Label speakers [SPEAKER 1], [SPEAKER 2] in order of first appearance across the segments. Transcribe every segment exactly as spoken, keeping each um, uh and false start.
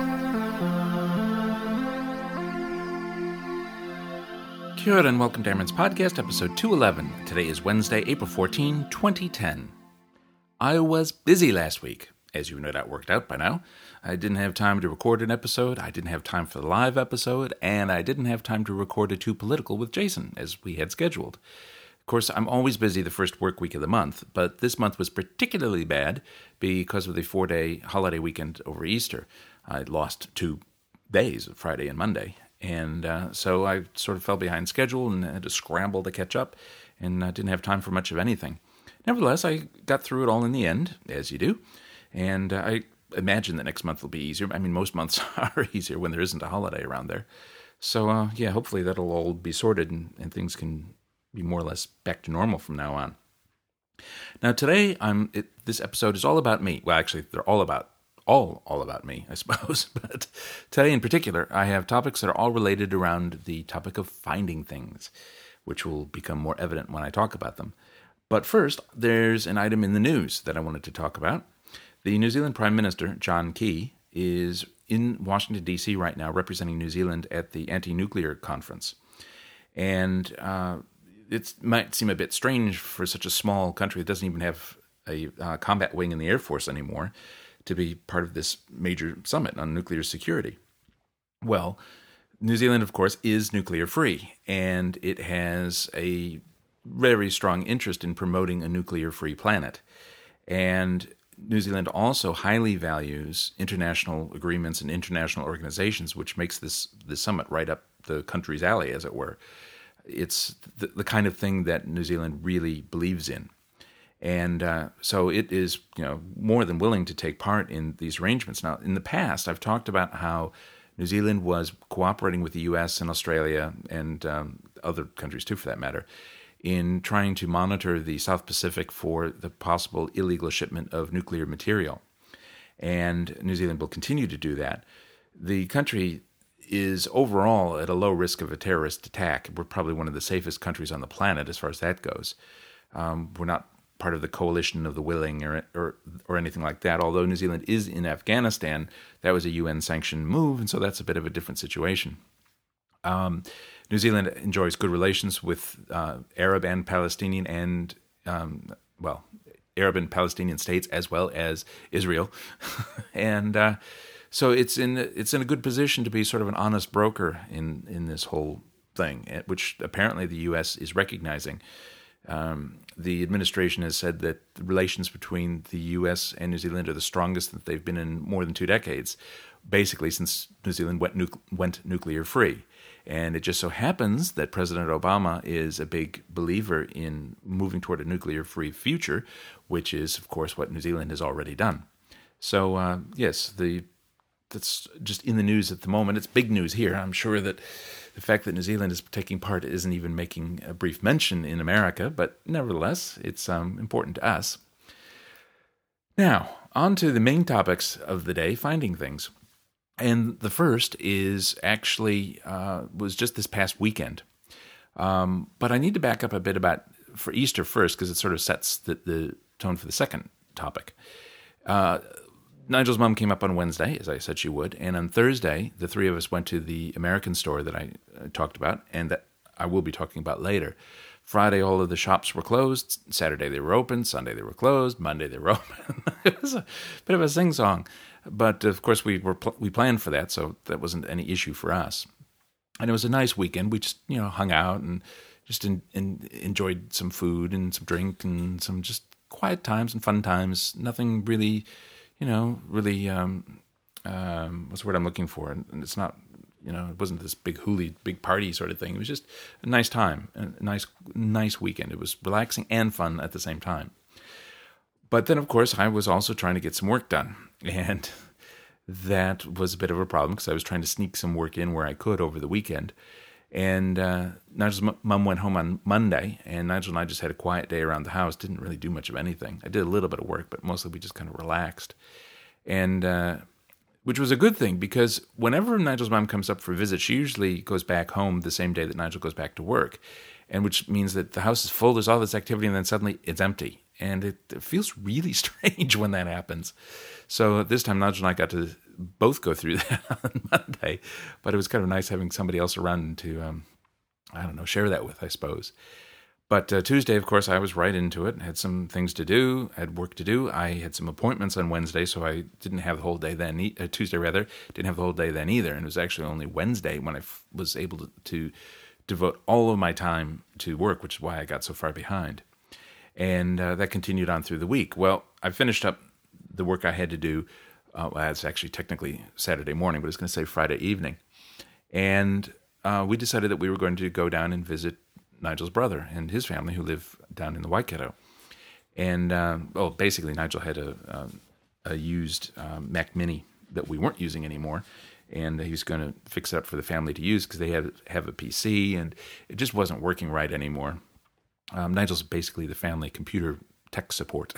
[SPEAKER 1] Kia ora and welcome to Airman's Podcast, episode two eleven. Today is Wednesday, April fourteenth, twenty ten. I was busy last week, as you no doubt worked out by now. I didn't have time to record an episode, I didn't have time for the live episode, and I didn't have time to record a Too Political with Jason, as we had scheduled. Of course, I'm always busy the first work week of the month, but this month was particularly bad because of the four-day holiday weekend over Easter. I lost two days, Friday and Monday. And uh, so I sort of fell behind schedule and had to scramble to catch up, and I didn't have time for much of anything. Nevertheless, I got through it all in the end, as you do, and uh, I imagine that next month will be easier. I mean, most months are easier when there isn't a holiday around there. So, uh, yeah, hopefully that'll all be sorted and, and things can be more or less back to normal from now on. Now, today, I'm. It, this episode is all about me. Well, actually, they're all about all all about me, I suppose. But today in particular, I have topics that are all related around the topic of finding things, which will become more evident when I talk about them. But first, there's an item in the news that I wanted to talk about. The New Zealand Prime Minister, John Key, is in Washington, D C right now, representing New Zealand at the anti-nuclear conference. And uh, it might seem a bit strange for such a small country that doesn't even have a uh, combat wing in the Air Force anymore to be part of this major summit on nuclear security. Well, New Zealand, of course, is nuclear-free, and it has a very strong interest in promoting a nuclear-free planet. And New Zealand also highly values international agreements and international organizations, which makes this, this summit right up the country's alley, as it were. It's the, the kind of thing that New Zealand really believes in. And uh, so it is, you know, more than willing to take part in these arrangements. Now, in the past, I've talked about how New Zealand was cooperating with the U S and Australia and um, other countries too, for that matter, in trying to monitor the South Pacific for the possible illegal shipment of nuclear material. And New Zealand will continue to do that. The country is overall at a low risk of a terrorist attack. We're probably one of the safest countries on the planet as far as that goes. Um, we're not part of the coalition of the willing or, or or anything like that. Although New Zealand is in Afghanistan, that was a U N-sanctioned move, and so that's a bit of a different situation. Um, New Zealand enjoys good relations with uh, Arab and Palestinian and, um, well, Arab and Palestinian states as well as Israel. and uh, so it's in it's in a good position to be sort of an honest broker in, in this whole thing, which apparently the U S is recognizing. Um, the administration has said that the relations between the U S and New Zealand are the strongest that they've been in more than two decades, basically since New Zealand went, nu- went nuclear free. And it just so happens that President Obama is a big believer in moving toward a nuclear free future, which is, of course, what New Zealand has already done. So, uh, yes, the that's just in the news at the moment. It's big news here. I'm sure that the fact that New Zealand is taking part isn't even making a brief mention in America, but nevertheless, it's um, important to us. Now, on to the main topics of the day, finding things. And the first is actually, uh, was just this past weekend. Um, but I need to back up a bit about, for Easter first, because it sort of sets the, the tone for the second topic. Uh, Nigel's mom came up on Wednesday, as I said she would, and on Thursday, the three of us went to the American store that I uh, talked about, and that I will be talking about later. Friday, all of the shops were closed. Saturday, they were open. Sunday, they were closed. Monday, they were open. It was a bit of a sing-song. But, of course, we were pl- we planned for that, so that wasn't any issue for us. And it was a nice weekend. We just, you know, hung out and just in, in, enjoyed some food and some drink and some just quiet times and fun times. Nothing really... You know, really, um, um, what's the word I'm looking for? And it's not, you know, it wasn't this big hooly, big party sort of thing. It was just a nice time, a nice, nice weekend. It was relaxing and fun at the same time. But then, of course, I was also trying to get some work done. And that was a bit of a problem because I was trying to sneak some work in where I could over the weekend. And uh, Nigel's mom went home on Monday, and Nigel and I just had a quiet day around the house. Didn't really do much of anything. I did a little bit of work, but mostly we just kind of relaxed. And uh, which was a good thing, because whenever Nigel's mom comes up for a visit, she usually goes back home the same day that Nigel goes back to work, and which means that the house is full, there's all this activity, and then suddenly it's empty. And it, it feels really strange when that happens. So this time, Nigel and I got to both go through that on Monday. But it was kind of nice having somebody else around to, um, I don't know, share that with, I suppose. But uh, Tuesday, of course, I was right into it. Had some things to do, had work to do. I had some appointments on Wednesday, so I didn't have the whole day then, e- uh, Tuesday rather, didn't have the whole day then either. And it was actually only Wednesday when I f- was able to, to devote all of my time to work, which is why I got so far behind. And uh, that continued on through the week. Well, I finished up the work I had to do. Uh, well, it's actually technically Saturday morning, but I was going to say Friday evening. And uh, we decided that we were going to go down and visit Nigel's brother and his family who live down in the Waikato. And, uh, well, basically Nigel had a, um, a used um, Mac Mini that we weren't using anymore. And he was going to fix it up for the family to use because they had have a P C and it just wasn't working right anymore. Um, Nigel's basically the family computer tech support.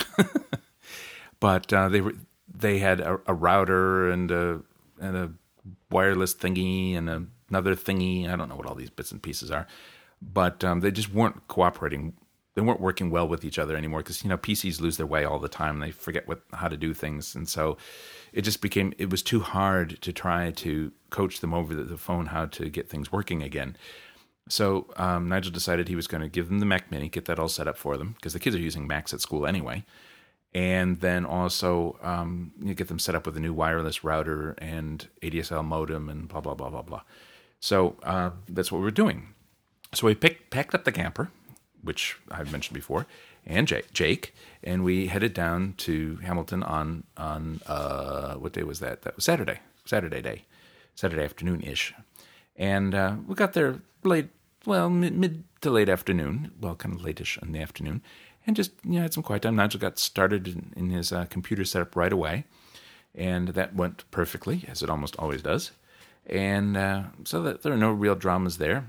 [SPEAKER 1] But uh, they were they had a, a router and a, and a wireless thingy and a, another thingy. I don't know what all these bits and pieces are. But um, they just weren't cooperating. They weren't working well with each other anymore because, you know, P Cs lose their way all the time. They forget what how to do things. And so it just became, it was too hard to try to coach them over the, the phone how to get things working again. So um, Nigel decided he was going to give them the Mac Mini, get that all set up for them because the kids are using Macs at school anyway. And then also um, you get them set up with a new wireless router and A D S L modem and blah, blah, blah, blah, blah. So uh, that's what we're doing. So we picked, packed up the camper, which I've mentioned before, and Jake, Jake, and we headed down to Hamilton on, on uh, what day was that? That was Saturday, Saturday day, Saturday afternoon-ish. And uh, we got there late, well, mid, mid to late afternoon, well, kind of late-ish in the afternoon, and just, you know, had some quiet time. Nigel got started in, in his uh, computer setup right away, and that went perfectly, as it almost always does. And uh, so that there are no real dramas there.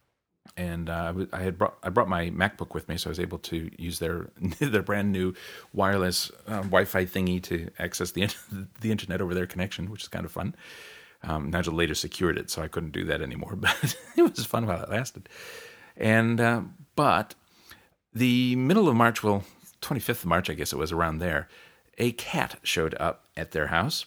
[SPEAKER 1] And uh, I had brought I brought my MacBook with me, so I was able to use their their brand new wireless uh, Wi-Fi thingy to access the the internet over their connection, which is kind of fun. Um, Nigel later secured it, so I couldn't do that anymore, but it was fun while it lasted. And uh, but the middle of March, well, twenty-fifth of March, I guess it was around there, a cat showed up at their house,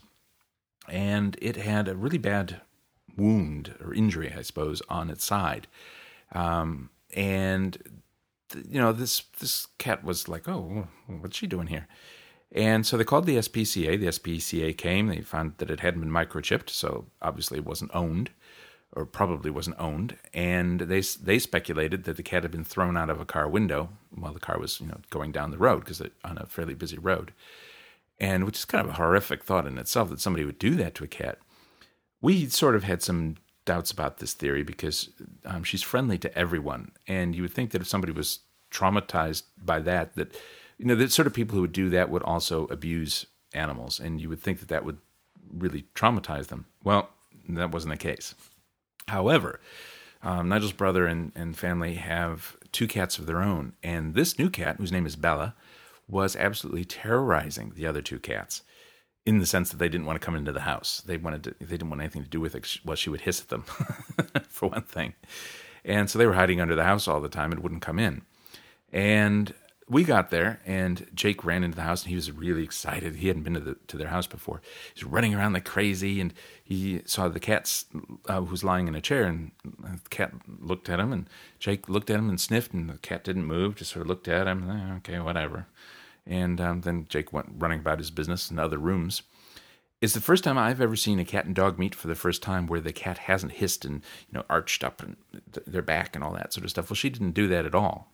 [SPEAKER 1] and it had a really bad wound or injury, I suppose, on its side. Um, and, th- you know, this, this cat was like, oh, what's she doing here? And so they called the S P C A. The S P C A came. They found that it hadn't been microchipped, so obviously it wasn't owned, or probably wasn't owned. And they they speculated that the cat had been thrown out of a car window while the car was, you know, going down the road, because on a fairly busy road. And which is kind of a horrific thought in itself, that somebody would do that to a cat. We sort of had some doubts about this theory because um, she's friendly to everyone, and you would think that if somebody was traumatized by that, that, you know, the sort of people who would do that would also abuse animals, and you would think that that would really traumatize them. Well, that wasn't the case. However, um, Nigel's brother and, and family have two cats of their own, and this new cat, whose name is Bella, was absolutely terrorizing the other two cats, in the sense that they didn't want to come into the house. They wanted to, they didn't want anything to do with it. Well, she would hiss at them, for one thing. And so they were hiding under the house all the time and wouldn't come in. And we got there, and Jake ran into the house, and he was really excited. He hadn't been to, the, to their house before. He was running around like crazy, and he saw the cat uh, who was lying in a chair, and the cat looked at him, and Jake looked at him and sniffed, and the cat didn't move, just sort of looked at him. Eh, okay, whatever. And um, then Jake went running about his business in other rooms. It's the first time I've ever seen a cat and dog meet for the first time where the cat hasn't hissed and, you know, arched up and their back and all that sort of stuff. Well, she didn't do that at all.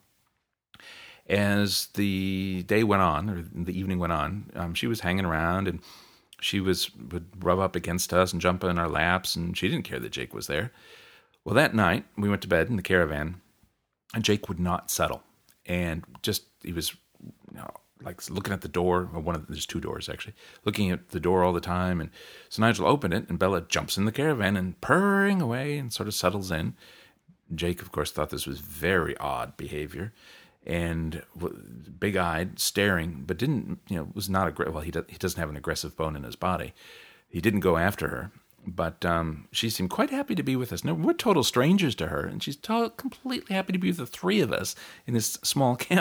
[SPEAKER 1] As the day went on, or the evening went on, um, she was hanging around, and she was would rub up against us and jump in our laps, and she didn't care that Jake was there. Well, that night, we went to bed in the caravan, and Jake would not settle. And just, he was, you know, like looking at the door, or one of the, there's two doors actually, looking at the door all the time. And so Nigel opened it, and Bella jumps in the caravan and purring away and sort of settles in. Jake, of course, thought this was very odd behavior, and big-eyed, staring, but didn't, you know, was not aggressive. Well, he, do, he doesn't have an aggressive bone in his body. He didn't go after her, but um, she seemed quite happy to be with us. Now, we're total strangers to her, and she's to- completely happy to be with the three of us in this small camper.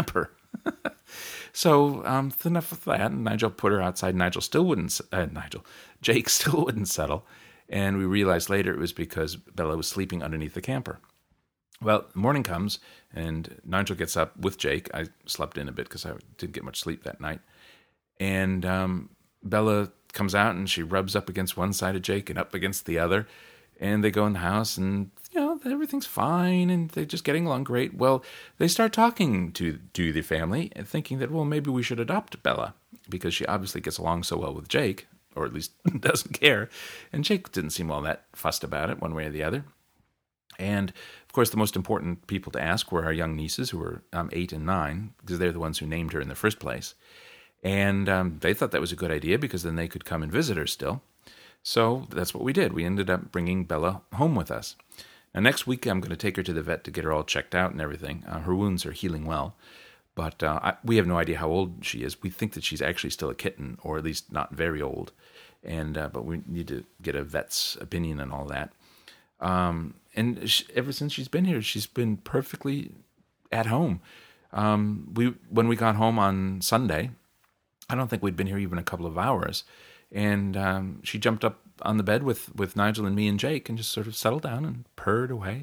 [SPEAKER 1] So um, enough of that. And Nigel put her outside. Nigel still wouldn't. Uh, Nigel, Jake still wouldn't settle. And we realized later it was because Bella was sleeping underneath the camper. Well, morning comes, and Nigel gets up with Jake. I slept in a bit because I didn't get much sleep that night. And um, Bella comes out, and she rubs up against one side of Jake and up against the other. And they go in the house, and, you know, everything's fine, and they're just getting along great. Well, they start talking to, to the family and thinking that, well, maybe we should adopt Bella because she obviously gets along so well with Jake, or at least doesn't care. And Jake didn't seem all that fussed about it one way or the other. And, of course, the most important people to ask were our young nieces, who were um, eight and nine, because they're the ones who named her in the first place. And um, they thought that was a good idea because then they could come and visit her still. So that's what we did. We ended up bringing Bella home with us. Now, next week, I'm going to take her to the vet to get her all checked out and everything. Uh, her wounds are healing well, but uh, I, we have no idea how old she is. We think that she's actually still a kitten, or at least not very old. And uh, but we need to get a vet's opinion and all that. Um, and she, ever since she's been here, she's been perfectly at home. Um, we when we got home on Sunday, I don't think we'd been here even a couple of hours. And um, she jumped up on the bed with, with Nigel and me and Jake and just sort of settled down and purred away.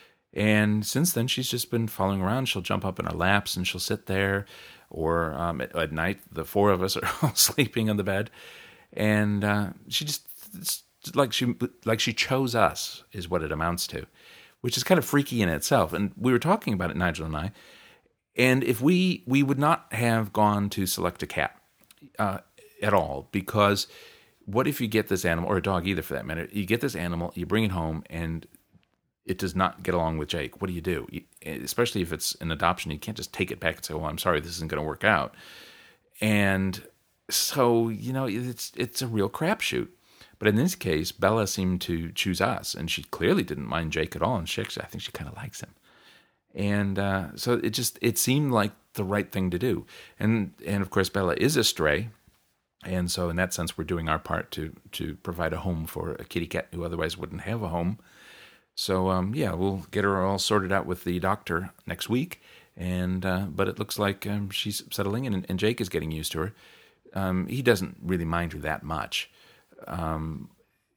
[SPEAKER 1] And since then, she's just been following around. She'll jump up in our laps and she'll sit there. Or um, at, at night, the four of us are all sleeping on the bed. And uh, she just, it's like she like she chose us is what it amounts to, which is kind of freaky in itself. And we were talking about it, Nigel and I. And if we, we would not have gone to select a cat, uh, at all, because what if you get this animal, or a dog either for that matter, you get this animal, you bring it home, and it does not get along with Jake? What do you do? You, especially if it's an adoption, you can't just take it back and say, well, I'm sorry, this isn't going to work out. And so, you know, it's it's a real crapshoot. But in this case, Bella seemed to choose us, and she clearly didn't mind Jake at all, and she actually, I think she kind of likes him. And uh, so it just, it seemed like the right thing to do. And, and of course, Bella is a stray. And so in that sense, we're doing our part to to provide a home for a kitty cat who otherwise wouldn't have a home. So, um, yeah, we'll get her all sorted out with the doctor next week. And uh, but it looks like um, she's settling in, and, and Jake is getting used to her. Um, he doesn't really mind her that much. Um,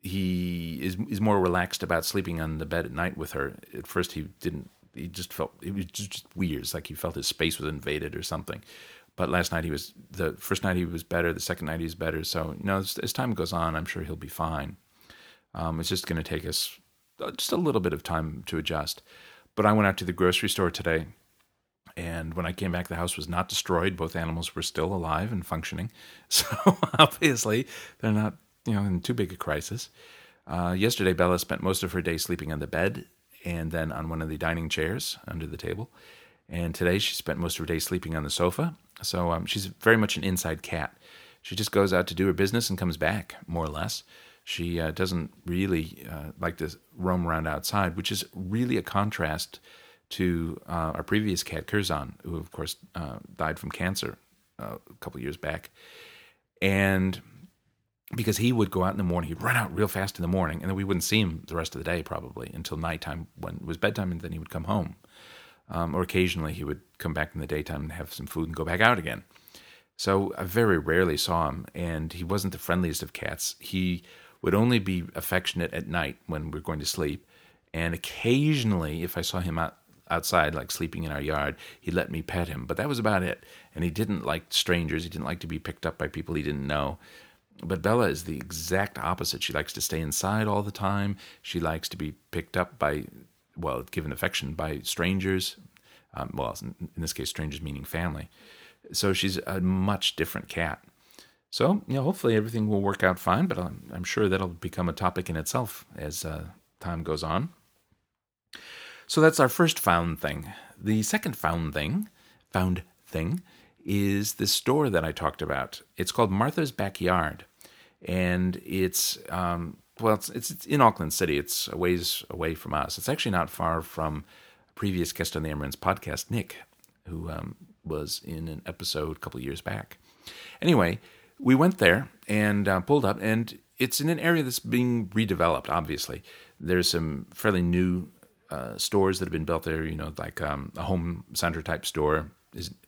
[SPEAKER 1] he is is more relaxed about sleeping on the bed at night with her. At first, he didn't. He just felt, it was just weird. It's like he felt his space was invaded or something. But last night he was, the first night he was better, the second night he was better. So, you know, as, as time goes on, I'm sure he'll be fine. Um, it's just going to take us just a little bit of time to adjust. But I went out to the grocery store today, and when I came back, the house was not destroyed. Both animals were still alive and functioning. So obviously they're not, you know, in too big a crisis. Uh, yesterday, Bella spent most of her day sleeping on the bed and then on one of the dining chairs under the table. And today she spent most of her day sleeping on the sofa. So um, she's very much an inside cat. She just goes out to do her business and comes back, more or less. She uh, doesn't really uh, like to roam around outside, which is really a contrast to uh, our previous cat, Curzon, who, of course, uh, died from cancer uh, a couple of years back. And because he would go out in the morning, he'd run out real fast in the morning, and then we wouldn't see him the rest of the day probably until nighttime when it was bedtime, and then he would come home. Um, or occasionally he would come back in the daytime and have some food and go back out again. So I very rarely saw him, and he wasn't the friendliest of cats. He would only be affectionate at night when we were going to sleep, and occasionally, if I saw him out, outside, like sleeping in our yard, he'd let me pet him, but that was about it. And he didn't like strangers. He didn't like to be picked up by people he didn't know. But Bella is the exact opposite. She likes to stay inside all the time. She likes to be picked up by, well, given affection by strangers. Um, well, in this case, strangers meaning family. So she's a much different cat. So, you know, hopefully everything will work out fine, but I'm, I'm sure that'll become a topic in itself as uh, time goes on. So that's our first found thing. The second found thing, found thing, is this store that I talked about. It's called Martha's Backyard, and it's um, well, it's, it's it's in Auckland City. It's a ways away from us. It's actually not far from a previous guest on the Amaranth podcast, Nick, who um, was in an episode a couple of years back. Anyway, we went there and uh, pulled up, and it's in an area that's being redeveloped. Obviously, there's some fairly new Uh, stores that have been built there, you know, like um, a home center type store is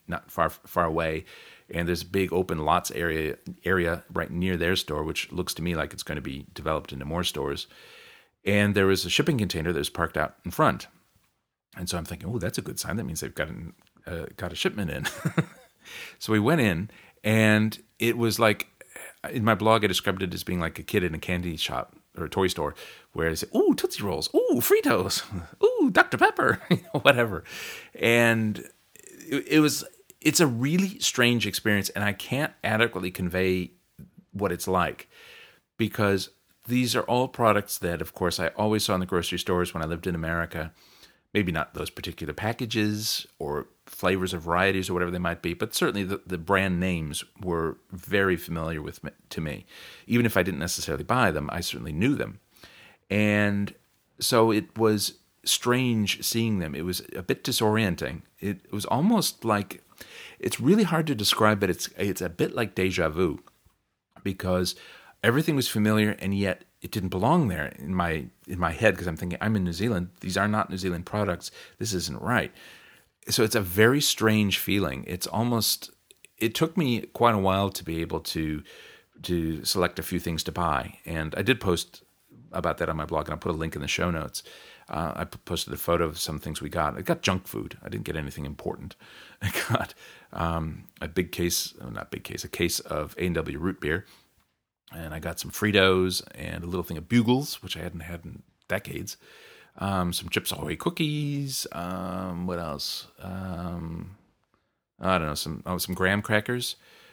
[SPEAKER 1] not far far away, and there's a big open lots area area right near their store, which looks to me like it's going to be developed into more stores. And there was a shipping container that was parked out in front, and so I'm thinking, oh, that's a good sign. That means they've got an, uh, got a shipment in. So we went in, and it was like, in my blog, I described it as being like a kid in a candy shop or a toy store, where I say, ooh, Tootsie Rolls, ooh, Fritos, ooh, Doctor Pepper, you know, whatever. And it, it was, it's a really strange experience, and I can't adequately convey what it's like, because these are all products that, of course, I always saw in the grocery stores when I lived in America. Maybe not those particular packages or flavors or varieties or whatever they might be, but certainly the, the brand names were very familiar with me, to me. Even if I didn't necessarily buy them, I certainly knew them. And so it was strange seeing them. It was a bit disorienting. It was almost like, it's really hard to describe, but it's it's a bit like deja vu, because everything was familiar, and yet it didn't belong there in my in my head, because I'm thinking, I'm in New Zealand. These are not New Zealand products. This isn't right. So it's a very strange feeling. It's almost, it took me quite a while to be able to to select a few things to buy. And I did post about that on my blog, and I'll put a link in the show notes. Uh, I posted a photo of some things we got. I got junk food. I didn't get anything important. I got um, a big case, oh, not big case, a case of A and W root beer. And I got some Fritos and a little thing of Bugles, which I hadn't had in decades. Um, some Chips Ahoy cookies. Um, what else? Um, I don't know. Some oh, some graham crackers,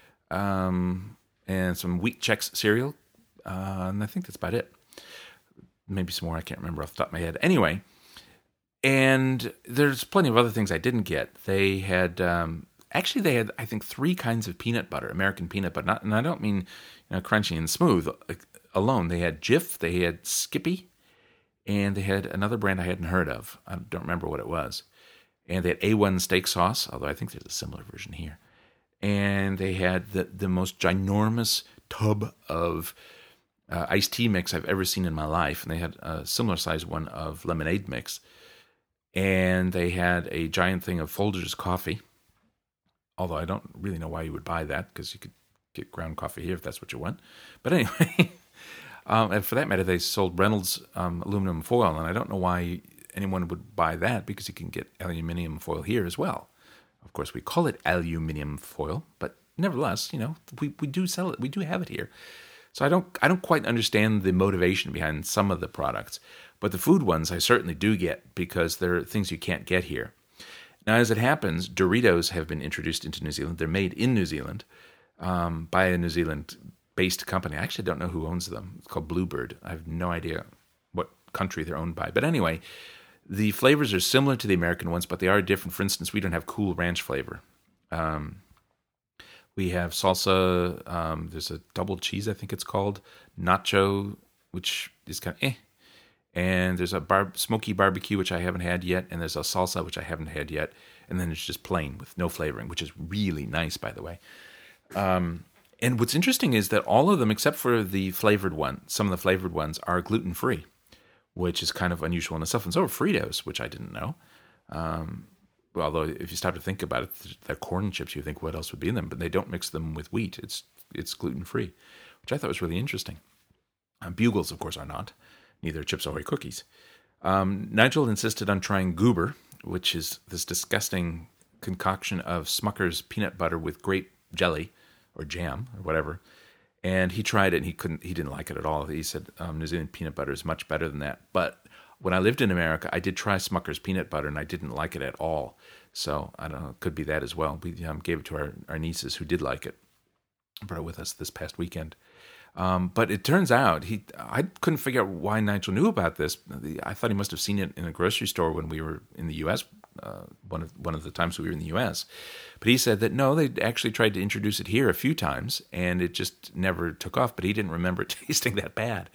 [SPEAKER 1] um, and some Wheat Chex cereal. Uh, and I think that's about it. Maybe some more. I can't remember off the top of my head. Anyway, and there's plenty of other things I didn't get. They had. Um, Actually, they had, I think, three kinds of peanut butter, American peanut butter. Not, and I don't mean, you know, crunchy and smooth alone. They had Jif, they had Skippy, and they had another brand I hadn't heard of. I don't remember what it was. And they had A one steak sauce, although I think there's a similar version here. And they had the, the most ginormous tub of uh, iced tea mix I've ever seen in my life. And they had a similar size one of lemonade mix. And they had a giant thing of Folgers coffee. Although I don't really know why you would buy that, because you could get ground coffee here if that's what you want. But anyway, um, and for that matter, they sold Reynolds um, aluminum foil, and I don't know why anyone would buy that, because you can get aluminum foil here as well. Of course, we call it aluminum foil, but nevertheless, you know, we, we do sell it. We do have it here. So I don't I don't quite understand the motivation behind some of the products, but the food ones I certainly do get, because they're things you can't get here. Now, as it happens, Doritos have been introduced into New Zealand. They're made in New Zealand um, by a New Zealand-based company. I actually don't know who owns them. It's called Bluebird. I have no idea what country they're owned by. But anyway, the flavors are similar to the American ones, but they are different. For instance, we don't have Cool Ranch flavor. Um, we have salsa. Um, there's a double cheese, I think it's called, nacho, which is kind of eh. And there's a bar- smoky barbecue, which I haven't had yet. And there's a salsa, which I haven't had yet. And then it's just plain with no flavoring, which is really nice, by the way. Um, and what's interesting is that all of them, except for the flavored one, some of the flavored ones are gluten-free, which is kind of unusual in itself. And so are Fritos, which I didn't know. Um, although if you start to think about it, they're corn chips. You think what else would be in them? But they don't mix them with wheat. It's it's gluten-free, which I thought was really interesting. Um, Bugles, of course, are not. Neither Chips Ahoy cookies. Um, Nigel insisted on trying Goober, which is this disgusting concoction of Smucker's peanut butter with grape jelly or jam or whatever. And he tried it, and he couldn't. He didn't like it at all. He said um, New Zealand peanut butter is much better than that. But when I lived in America, I did try Smucker's peanut butter, and I didn't like it at all. So I don't know. It could be that as well. We um, gave it to our, our nieces who did like it. Brought it with us this past weekend. Um, but it turns out he I couldn't figure out why Nigel knew about this. I thought he must have seen it in a grocery store when we were in the U S, uh, one of one of the times we were in the U S. But he said that no, they actually tried to introduce it here a few times, and it just never took off. But he didn't remember it tasting that bad.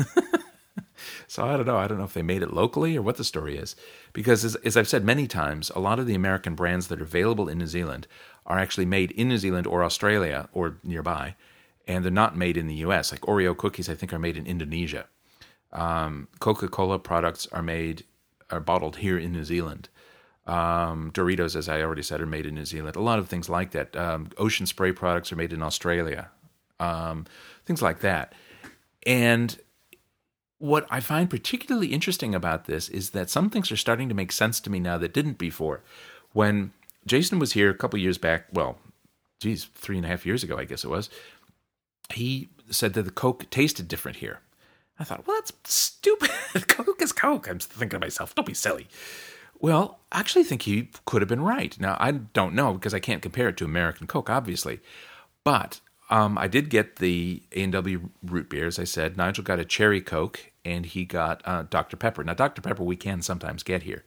[SPEAKER 1] So I don't know. I don't know if they made it locally or what the story is. Because as, as I've said many times, a lot of the American brands that are available in New Zealand are actually made in New Zealand or Australia or nearby. And they're not made in the U S. Like Oreo cookies, I think, are made in Indonesia. Um, Coca-Cola products are made, are bottled here in New Zealand. Um, Doritos, as I already said, are made in New Zealand. A lot of things like that. Um, Ocean Spray products are made in Australia. Um, things like that. And what I find particularly interesting about this is that some things are starting to make sense to me now that didn't before. When Jason was here a couple years back, well, geez, three and a half years ago, I guess it was, he said that the Coke tasted different here. I thought, well, that's stupid. Coke is Coke. I'm thinking to myself, don't be silly. Well, I actually think he could have been right. Now, I don't know because I can't compare it to American Coke, obviously. But um, I did get the A and W root beer, as I said. Nigel got a cherry Coke, and he got uh, Doctor Pepper. Now, Doctor Pepper we can sometimes get here.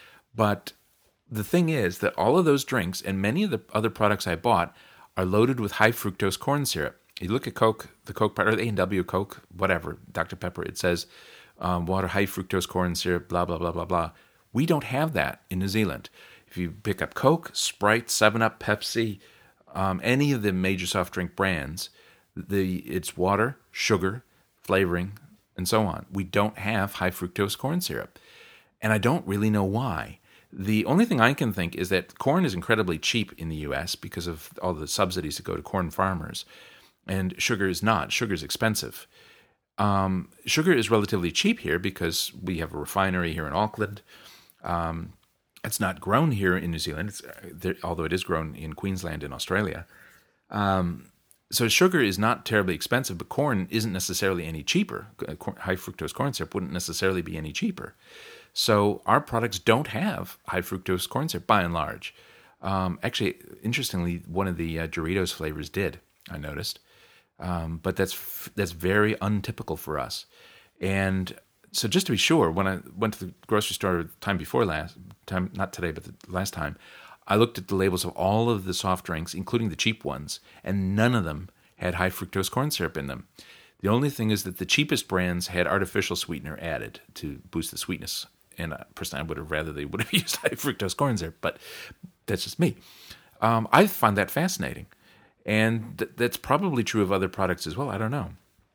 [SPEAKER 1] But the thing is that all of those drinks and many of the other products I bought are loaded with high fructose corn syrup. You look at Coke, the Coke, or the A and W Coke, whatever, Doctor Pepper, it says um, water, high fructose corn syrup, blah, blah, blah, blah, blah. We don't have that in New Zealand. If you pick up Coke, Sprite, seven up, Pepsi, um, any of the major soft drink brands, the it's water, sugar, flavoring, and so on. We don't have high fructose corn syrup. And I don't really know why. The only thing I can think is that corn is incredibly cheap in the U S because of all the subsidies that go to corn farmers. And sugar is not. Sugar is expensive. Um, sugar is relatively cheap here because we have a refinery here in Auckland. Um, it's not grown here in New Zealand, it's, there, although it is grown in Queensland and Australia. Um, so sugar is not terribly expensive, but corn isn't necessarily any cheaper. High fructose corn syrup wouldn't necessarily be any cheaper. So our products don't have high fructose corn syrup by and large. Um, actually, interestingly, one of the uh, Doritos flavors did, I noticed. Um, but that's that's very untypical for us. And so just to be sure, when I went to the grocery store the time before last, time not today, but the last time, I looked at the labels of all of the soft drinks, including the cheap ones, and none of them had high fructose corn syrup in them. The only thing is that the cheapest brands had artificial sweetener added to boost the sweetness. And uh, personally, I would have rather they would have used high fructose corn syrup, but that's just me. Um, I find that fascinating. And th- that's probably true of other products as well. I don't know.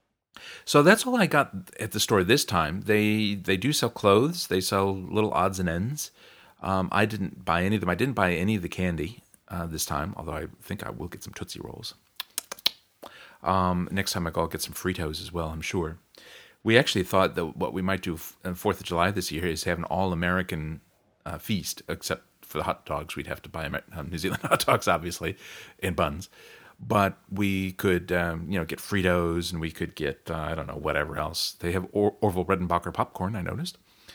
[SPEAKER 1] So that's all I got at the store this time. They they do sell clothes. They sell little odds and ends. Um, I didn't buy any of them. I didn't buy any of the candy uh, this time, although I think I will get some Tootsie Rolls. Um, next time I go, I'll get some Fritos as well, I'm sure. We actually thought that what we might do on fourth of July this year is have an all-American uh, feast, except for the hot dogs. We'd have to buy um, New Zealand hot dogs, obviously, and buns. But we could, um, you know, get Fritos, and we could get, uh, I don't know, whatever else. They have or- Orville Redenbacher popcorn, I noticed.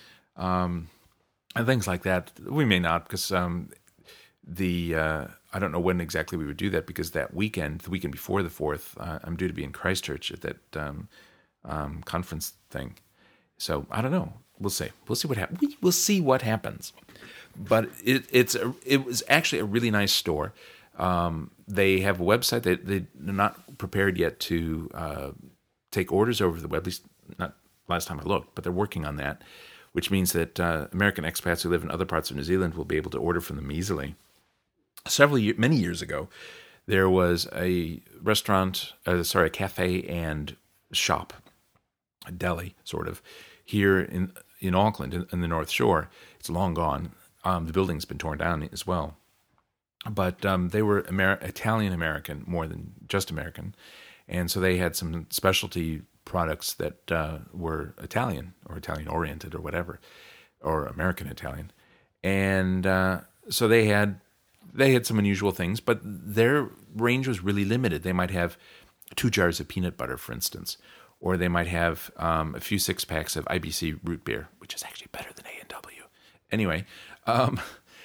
[SPEAKER 1] Um, and things like that. We may not, because um, the, uh, I don't know when exactly we would do that, because that weekend, the weekend before the fourth, uh, I'm due to be in Christchurch at that um, um, conference thing. So, I don't know. We'll see. We'll see what happens. We will see what happens. But it, it's a, it was actually a really nice store. Um, they have a website. They, they're not prepared yet to uh, take orders over the web, at least not last time I looked, but they're working on that, which means that uh, American expats who live in other parts of New Zealand will be able to order from them easily. Several years, many years ago, there was a restaurant, uh, sorry, a cafe and shop, a deli, sort of, here in, in Auckland, in, in the North Shore. It's long gone. Um, the building's been torn down as well. But um, they were Amer- Italian-American more than just American. And so they had some specialty products that uh, were Italian or Italian-oriented or whatever, or American-Italian. And uh, so they had they had some unusual things, but their range was really limited. They might have two jars of peanut butter, for instance, or they might have um, a few six-packs of I B C root beer, which is actually better than A and W. Anyway, um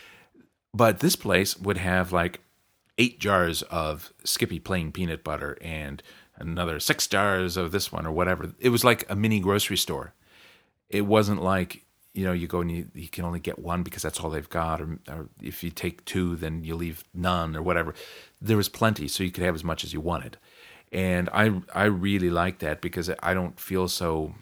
[SPEAKER 1] but this place would have like eight jars of Skippy plain peanut butter and another six jars of this one or whatever. It was like a mini grocery store. It wasn't like, you know, you go and you, you can only get one because that's all they've got. Or, or if you take two, then you leave none or whatever. There was plenty, so you could have as much as you wanted. And I I really like that because I don't feel so,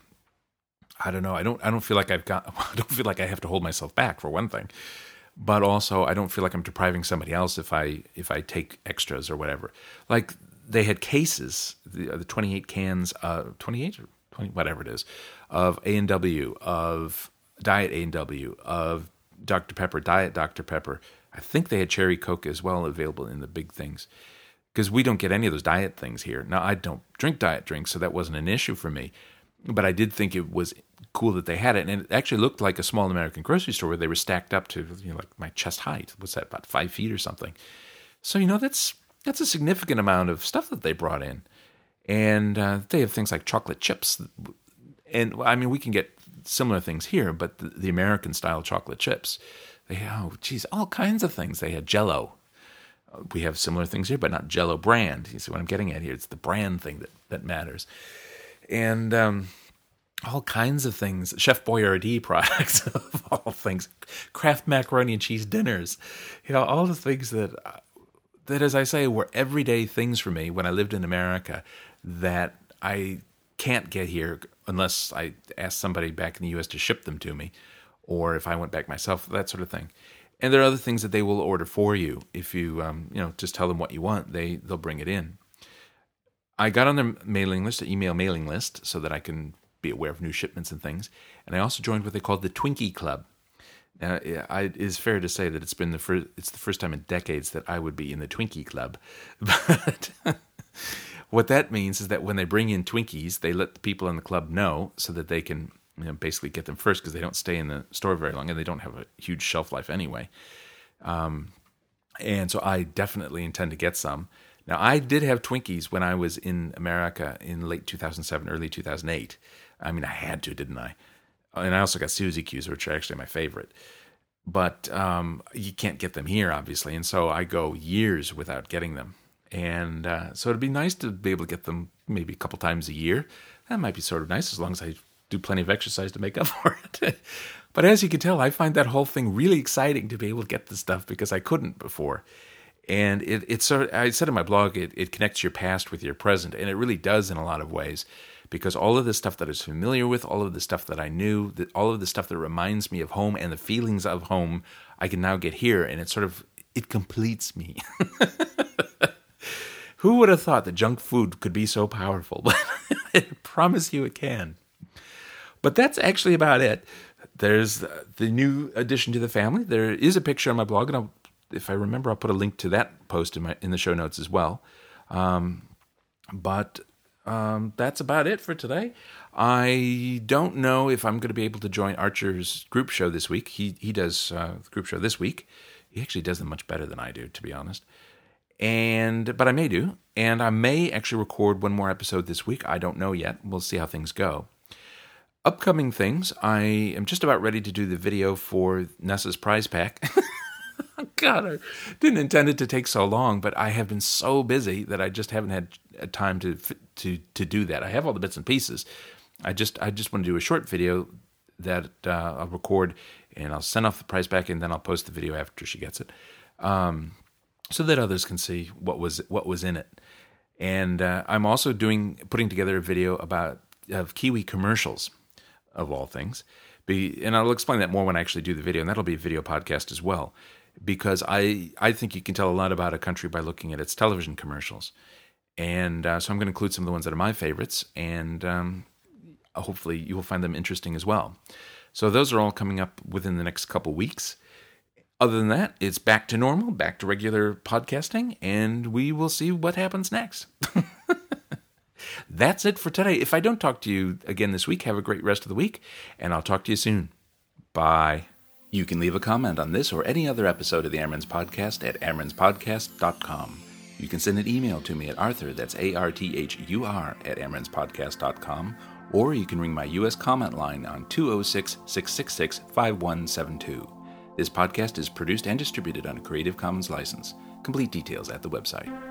[SPEAKER 1] I don't know, I don't I don't feel like I've got, I don't feel like I have to hold myself back, for one thing. But also, I don't feel like I'm depriving somebody else if I if I take extras or whatever. Like they had cases, the, the twenty-eight cans, uh, twenty-eight or twenty, whatever it is, of A and W, of Diet A and W, of Doctor Pepper, Diet Doctor Pepper. I think they had Cherry Coke as well available in the big things, because we don't get any of those diet things here. Now, I don't drink diet drinks, so that wasn't an issue for me. But I did think it was cool that they had it. And it actually looked like a small American grocery store where they were stacked up to, you know, like my chest height. What's that, about five feet or something? So, you know, that's that's a significant amount of stuff that they brought in. And uh, they have things like chocolate chips. And, I mean, we can get similar things here, but the, the American-style chocolate chips, they have, oh, geez, all kinds of things. They had Jell-O. We have similar things here, but not Jell-O brand. You see what I'm getting at here? It's the brand thing that, that matters. And um, all kinds of things. Chef Boyardee products, of all things. Kraft macaroni and cheese dinners. You know, all the things that, that, as I say, were everyday things for me when I lived in America that I can't get here unless I ask somebody back in the U S to ship them to me, or if I went back myself, that sort of thing. And there are other things that they will order for you. If you, um, you know, just tell them what you want, they, they'll bring it in. I got on their mailing list, the email mailing list, so that I can be aware of new shipments and things. And I also joined what they called the Twinkie Club. Now, I, it is fair to say that it's been the first, it's the first time in decades that I would be in the Twinkie Club. But what that means is that when they bring in Twinkies, they let the people in the club know so that they can, you know, basically get them first, because they don't stay in the store very long and they don't have a huge shelf life anyway. Um, and so I definitely intend to get some. Now, I did have Twinkies when I was in America in late two thousand seven, early two thousand eight. I mean, I had to, didn't I? And I also got Suzy Q's, which are actually my favorite. But um, you can't get them here, obviously, and so I go years without getting them. And uh, so it'd be nice to be able to get them maybe a couple times a year. That might be sort of nice, as long as I do plenty of exercise to make up for it. But as you can tell, I find that whole thing really exciting to be able to get this stuff, because I couldn't before. And it, it's sort of, I said in my blog, it, it connects your past with your present, and it really does in a lot of ways, because all of the stuff that I was familiar with, all of the stuff that I knew, that all of the stuff that reminds me of home and the feelings of home, I can now get here, and it sort of, it completes me. Who would have thought that junk food could be so powerful? I promise you it can. But that's actually about it. There's the new addition to the family. There is a picture on my blog, and I'll, if I remember, I'll put a link to that post in my in the show notes as well. Um, but um, that's about it for today. I don't know if I'm going to be able to join Archer's group show this week. He he does uh, the group show this week. He actually does them much better than I do, to be honest. And but I may do, and I may actually record one more episode this week. I don't know yet. We'll see how things go. Upcoming things, I am just about ready to do the video for Nessa's prize pack. God, I didn't intend it to take so long, but I have been so busy that I just haven't had time to to to do that. I have all the bits and pieces. I just I just want to do a short video that uh, I'll record, and I'll send off the prize pack, and then I'll post the video after she gets it, um, so that others can see what was what was in it. And uh, I'm also doing putting together a video about of Kiwi commercials, of all things. Be, and I'll explain that more when I actually do the video, and that'll be a video podcast as well, because I, I think you can tell a lot about a country by looking at its television commercials. And uh, so I'm going to include some of the ones that are my favorites, and um, hopefully you will find them interesting as well. So those are all coming up within the next couple weeks. Other than that, it's back to normal, back to regular podcasting, and we will see what happens next. That's it for today. If I don't talk to you again this week, have a great rest of the week, and I'll talk to you soon. Bye. You can leave a comment on this or any other episode of the Airman's Podcast at airmans podcast dot com. You can send an email to me at Arthur, that's A R T H U R, at airmans podcast dot com, or you can ring my U S comment line on two oh six, six six six, five one seven two. This podcast is produced and distributed on a Creative Commons license. Complete details at the website.